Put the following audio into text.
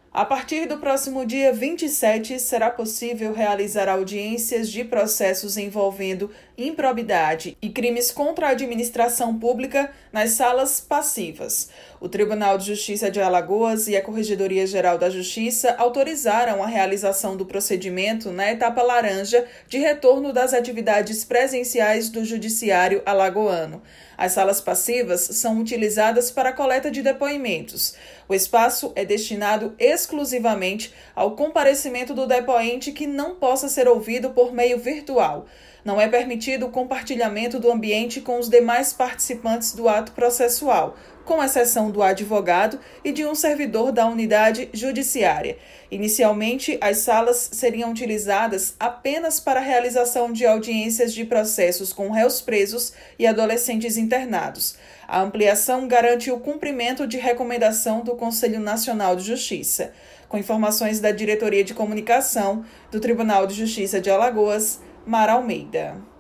A partir do próximo dia 27, será possível realizar audiências de processos envolvendo improbidade e crimes contra a administração pública nas salas passivas. O Tribunal de Justiça de Alagoas e a Corregedoria-Geral da Justiça autorizaram a realização do procedimento na etapa laranja de retorno das atividades presenciais do Judiciário alagoano. As salas passivas são utilizadas para a coleta de depoimentos. O espaço é destinado exclusivamente ao comparecimento do depoente que não possa ser ouvido por meio virtual. Não é permitido o compartilhamento do ambiente com os demais participantes do ato processual, com exceção do advogado e de um servidor da unidade judiciária. Inicialmente, as salas seriam utilizadas apenas para a realização de audiências de processos com réus presos e adolescentes internados. A ampliação garante o cumprimento de recomendação do Conselho Nacional de Justiça. Com informações da Diretoria de Comunicação do Tribunal de Justiça de Alagoas, Mara Almeida.